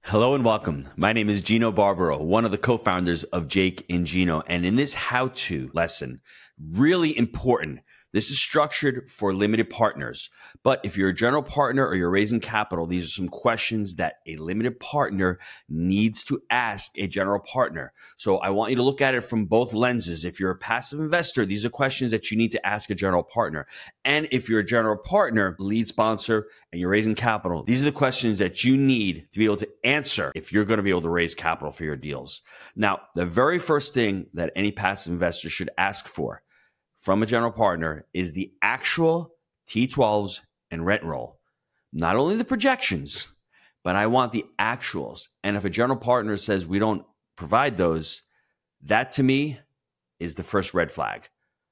Hello and welcome. My name is Gino Barbaro, one of the co-founders of Jake and Gino. And in this how-to lesson, really important, this is structured for limited partners. But if you're a general partner or you're raising capital, these are some questions that a limited partner needs to ask a general partner. So I want you to look at it from both lenses. If you're a passive investor, these are questions that you need to ask a general partner. And if you're a general partner, lead sponsor, and you're raising capital, these are the questions that you need to be able to answer if you're going to be able to raise capital for your deals. Now, the very first thing that any passive investor should ask for from a general partner is the actual T12s and rent roll. Not only the projections, but I want the actuals. And if a general partner says we don't provide those, that to me is the first red flag.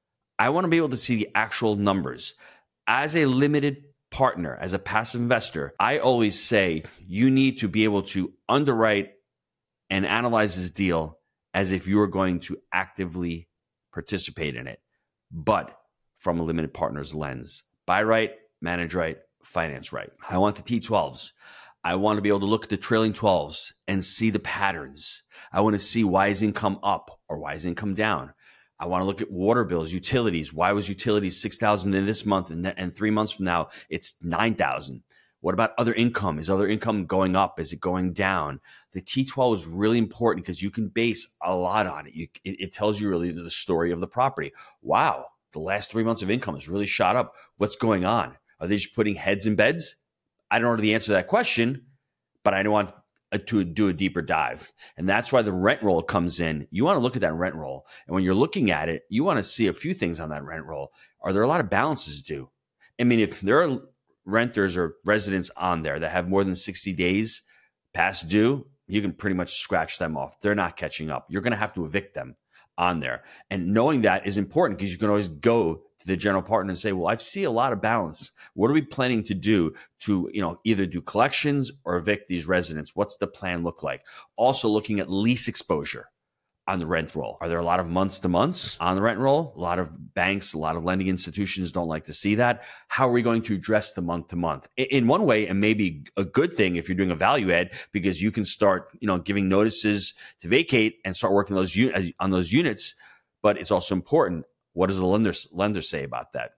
I want to be able to see the actual numbers. As a limited partner, as a passive investor, I always say you need to be able to underwrite and analyze this deal as if you were going to actively participate in it, but from a limited partner's lens. Buy right, manage right, finance right. I want the T12s. I want to be able to look at the trailing 12s and see the patterns. I want to see why is income up or why is income down. I want to look at water bills, utilities. Why was utilities $6,000 in this month and 3 months from now it's $9,000? What about other income? Is other income going up? Is it going down? The T12 is really important because you can base a lot on it. It tells you really the story of the property. Wow, the last 3 months of income has really shot up. What's going on? Are they just putting heads in beds? I don't know the answer to that question, but I want to do a deeper dive. And that's why the rent roll comes in. You want to look at that rent roll. And when you're looking at it, you want to see a few things on that rent roll. Are there a lot of balances due? I mean, if there are renters or residents on there that have more than 60 days past due, you can pretty much scratch them off. They're not catching up. You're going to have to evict them on there. And knowing that is important because you can always go to the general partner and say, well, I see a lot of balance. What are we planning to do to, either do collections or evict these residents? What's the plan look like? Also looking at lease exposure on the rent roll. Are there a lot of months to months on the rent roll? A lot of banks, a lot of lending institutions don't like to see that. How are we going to address the month to month? In one way, and maybe a good thing if you're doing a value add, because you can start, giving notices to vacate and start working on those units. But it's also important. What does the lender say about that?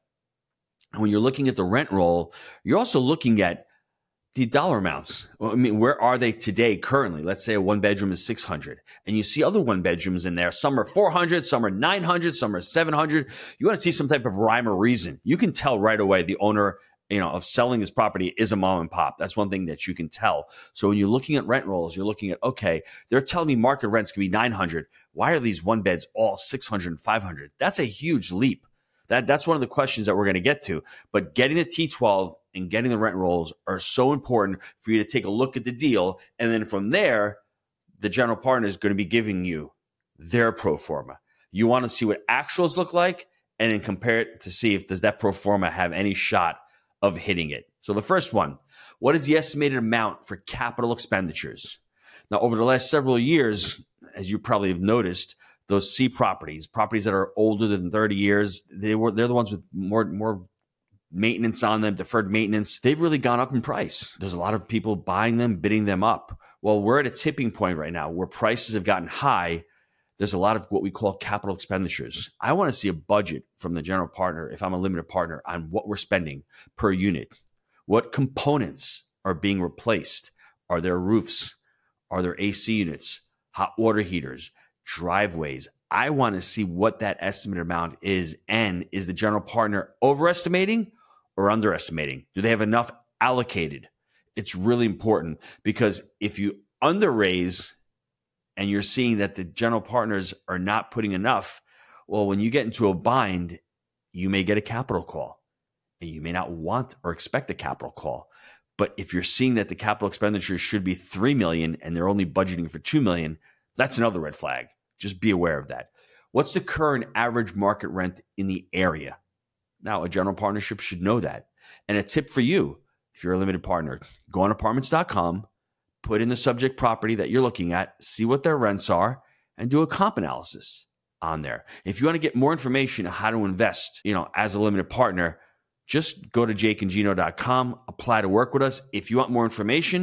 And when you're looking at the rent roll, you're also looking at the dollar amounts. Well, I mean, where are they today currently? Let's say a one bedroom is 600 and you see other one bedrooms in there. Some are 400, some are 900, some are 700. You want to see some type of rhyme or reason. You can tell right away the owner, of selling this property is a mom and pop. That's one thing that you can tell. So when you're looking at rent rolls, you're looking at, okay, they're telling me market rents can be 900. Why are these one beds all 600 and 500? That's a huge leap. That's one of the questions that we're going to get to. But getting the T12 and getting the rent rolls are so important for you to take a look at the deal. And then from there, the general partner is going to be giving you their pro forma. You want to see what actuals look like and then compare it to see if does that pro forma have any shot of hitting it. So the first one, what is the estimated amount for capital expenditures? Now, over the last several years, as you probably have noticed, those C properties that are older than 30 years, they're the ones with more maintenance on them, deferred maintenance. They've really gone up in price. There's a lot of people buying them, bidding them up. Well, we're at a tipping point right now where prices have gotten high. There's a lot of what we call capital expenditures. I want to see a budget from the general partner, if I'm a limited partner, on what we're spending per unit. What components are being replaced? Are there roofs? Are there AC units? Hot water heaters? Driveways? I want to see what that estimated amount is. And is the general partner overestimating or underestimating? Do they have enough allocated? It's really important because if you underraise and you're seeing that the general partners are not putting enough, well, when you get into a bind, you may get a capital call and you may not want or expect a capital call. But if you're seeing that the capital expenditures should be $3 million and they're only budgeting for $2 million, that's another red flag. Just be aware of that. What's the current average market rent in the area? Now, a general partnership should know that. And a tip for you, if you're a limited partner, go on apartments.com, put in the subject property that you're looking at, see what their rents are, and do a comp analysis on there. If you want to get more information on how to invest, as a limited partner, just go to jakeandgino.com, apply to work with us. If you want more information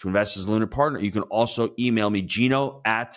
to invest as a limited partner, you can also email me, Gino at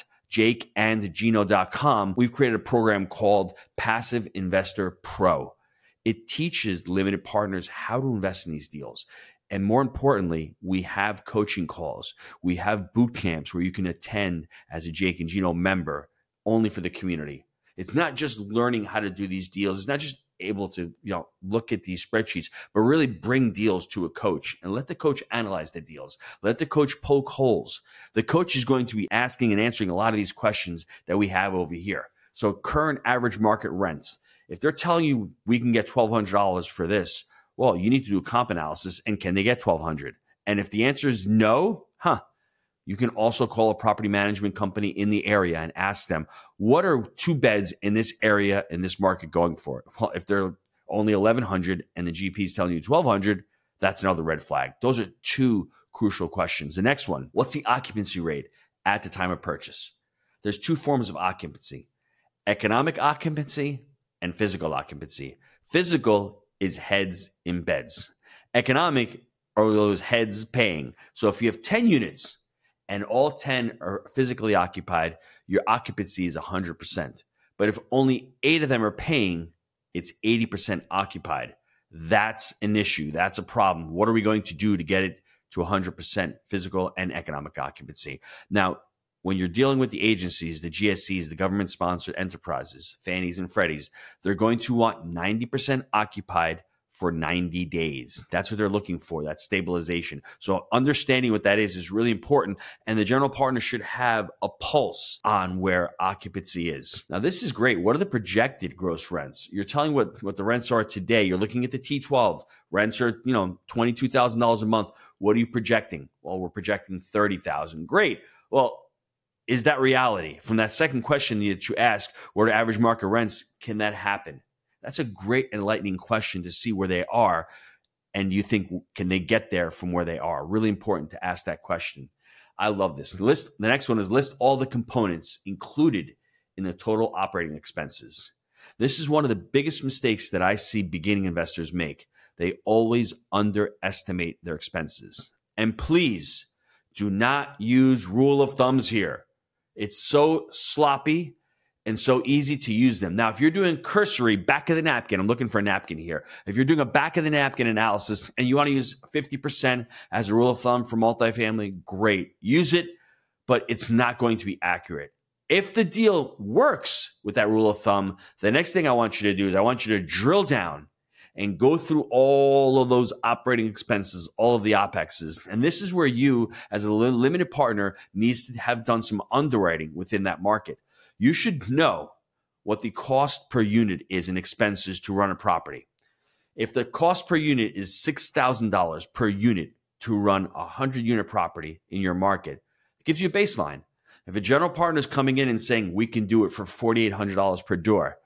jakeandgino.com. We've created a program called Passive Investor Pro. It teaches limited partners how to invest in these deals. And more importantly, we have coaching calls. We have boot camps where you can attend as a Jake and Gino member only for the community. It's not just learning how to do these deals. It's not just able to, look at these spreadsheets, but really bring deals to a coach and let the coach analyze the deals. Let the coach poke holes. The coach is going to be asking and answering a lot of these questions that we have over here. So current average market rents. If they're telling you we can get $1,200 for this, well, you need to do a comp analysis, and can they get $1,200? And if the answer is no, you can also call a property management company in the area and ask them, what are 2 beds in this area, in this market going for? Well, if they're only $1,100 and the GP is telling you $1,200, that's another red flag. Those are 2 crucial questions. The next one, what's the occupancy rate at the time of purchase? There's 2 forms of occupancy: economic occupancy and physical occupancy. Physical is heads in beds. Economic are those heads paying. So if you have 10 units and all 10 are physically occupied, your occupancy is 100%. But if only 8 of them are paying, it's 80% occupied. That's an issue. That's a problem. What are we going to do to get it to 100% physical and economic occupancy? Now, when you're dealing with the agencies, the GSEs, the government-sponsored enterprises, Fannies and Freddies, they're going to want 90% occupied for 90 days. That's what they're looking for, that stabilization. So understanding what that is really important. And the general partner should have a pulse on where occupancy is. Now, this is great. What are the projected gross rents? You're telling what the rents are today. You're looking at the T12. Rents are, $22,000 a month. What are you projecting? Well, we're projecting $30,000. Great. Well, is that reality? From that second question that you ask, what are average market rents? Can that happen? That's a great enlightening question to see where they are. And you think, can they get there from where they are? Really important to ask that question. I love this. The next one is list all the components included in the total operating expenses. This is one of the biggest mistakes that I see beginning investors make. They always underestimate their expenses. And please do not use rule of thumbs here. It's so sloppy and so easy to use them. Now, if you're doing cursory back of the napkin, I'm looking for a napkin here. If you're doing a back of the napkin analysis and you want to use 50% as a rule of thumb for multifamily, great. Use it, but it's not going to be accurate. If the deal works with that rule of thumb, the next thing I want you to do is I want you to drill down and go through all of those operating expenses, all of the OPEXs. And this is where you, as a limited partner, needs to have done some underwriting within that market. You should know what the cost per unit is in expenses to run a property. If the cost per unit is $6,000 per unit to run a 100-unit property in your market, it gives you a baseline. If a general partner is coming in and saying, we can do it for $4,800 per door,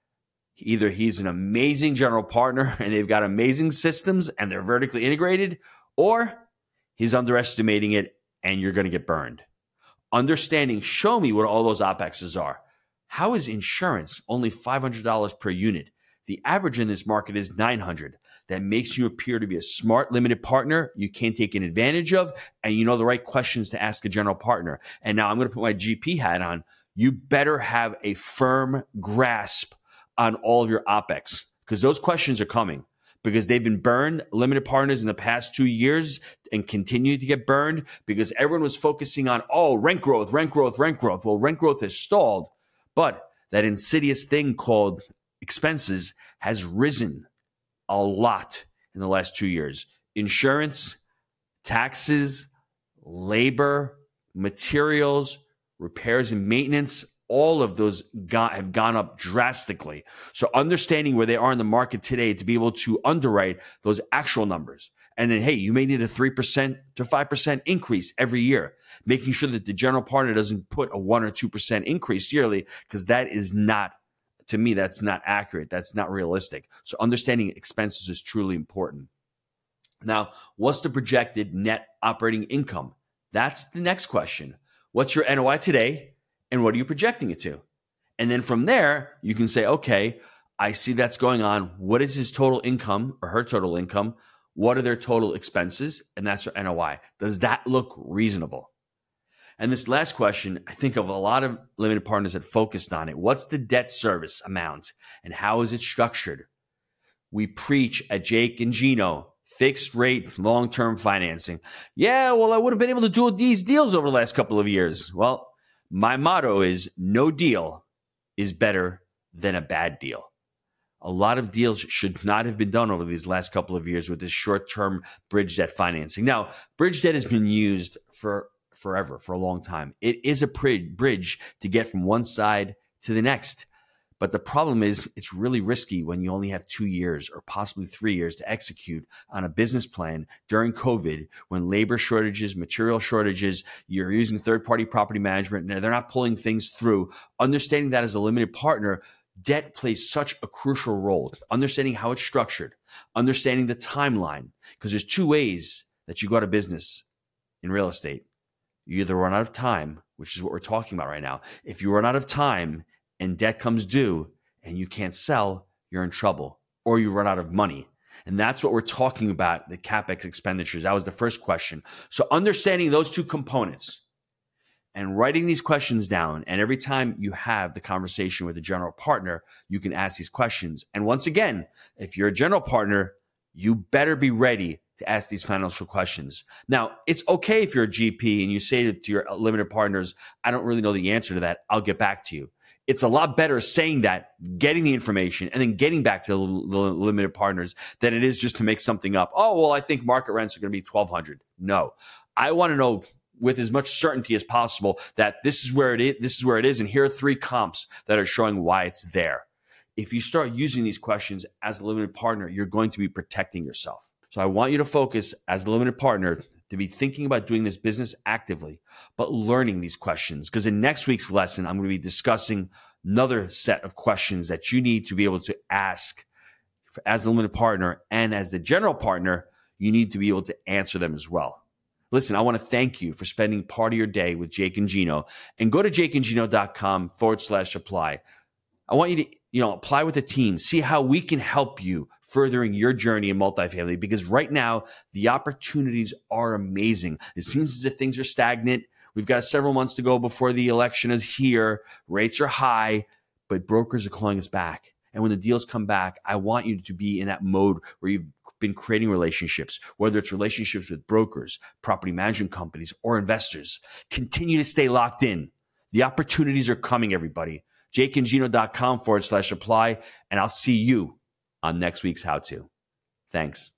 either he's an amazing general partner and they've got amazing systems and they're vertically integrated, or he's underestimating it and you're going to get burned. Understanding, show me what all those OPEXs are. How is insurance only $500 per unit? The average in this market is $900. That makes you appear to be a smart limited partner you can't take an advantage of, and you know the right questions to ask a general partner. And now I'm going to put my GP hat on. You better have a firm grasp on all of your OPEX, because those questions are coming, because they've been burned, limited partners, in the past 2 years and continue to get burned because everyone was focusing on, rent growth, rent growth, rent growth. Well, rent growth has stalled, but that insidious thing called expenses has risen a lot in the last 2 years. Insurance, taxes, labor, materials, repairs and maintenance, all of those have gone up drastically. So understanding where they are in the market today to be able to underwrite those actual numbers. And then, hey, you may need a 3% to 5% increase every year, making sure that the general partner doesn't put a 1 or 2% increase yearly, because that is not, to me, that's not accurate. That's not realistic. So understanding expenses is truly important. Now, what's the projected net operating income? That's the next question. What's your NOI today? And what are you projecting it to? And then from there, you can say, okay, I see that's going on. What is his total income or her total income? What are their total expenses? And that's their NOI. Does that look reasonable? And this last question, I think of a lot of limited partners that focused on it. What's the debt service amount and how is it structured? We preach at Jake and Gino, fixed rate, long-term financing. Yeah, well, I would have been able to do these deals over the last couple of years. Well, my motto is no deal is better than a bad deal. A lot of deals should not have been done over these last couple of years with this short-term bridge debt financing. Now, bridge debt has been used for forever, for a long time. It is a bridge to get from one side to the next. But the problem is it's really risky when you only have 2 years or possibly 3 years to execute on a business plan during COVID, when labor shortages, material shortages, you're using third-party property management, and they're not pulling things through. Understanding that as a limited partner, debt plays such a crucial role. Understanding how it's structured, understanding the timeline, because there's 2 ways that you go out of business in real estate. You either run out of time, which is what we're talking about right now. If you run out of time and debt comes due and you can't sell, you're in trouble, or you run out of money. And that's what we're talking about, the CapEx expenditures. That was the first question. So understanding those 2 components and writing these questions down, and every time you have the conversation with a general partner, you can ask these questions. And once again, if you're a general partner, you better be ready to ask these financial questions. Now, it's okay if you're a GP and you say to your limited partners, I don't really know the answer to that. I'll get back to you. It's a lot better saying that, getting the information, and then getting back to the limited partners than it is just to make something up. Oh, well, I think market rents are going to be $1,200. No, I want to know with as much certainty as possible that this is where it is, and here are 3 comps that are showing why it's there. If you start using these questions as a limited partner, you're going to be protecting yourself. So I want you to focus as a limited partner to be thinking about doing this business actively, but learning these questions. Because in next week's lesson, I'm going to be discussing another set of questions that you need to be able to ask as a limited partner, and as the general partner, you need to be able to answer them as well. Listen, I want to thank you for spending part of your day with Jake and Gino, and go to jakeandgino.com/apply. I want you to, apply with the team, see how we can help you furthering your journey in multifamily, because right now the opportunities are amazing. It seems as if things are stagnant. We've got several months to go before the election is here. Rates are high, but brokers are calling us back. And when the deals come back, I want you to be in that mode where you've been creating relationships, whether it's relationships with brokers, property management companies, or investors. Continue to stay locked in. The opportunities are coming, everybody. jakeandgino.com/apply, and I'll see you on next week's How To. Thanks.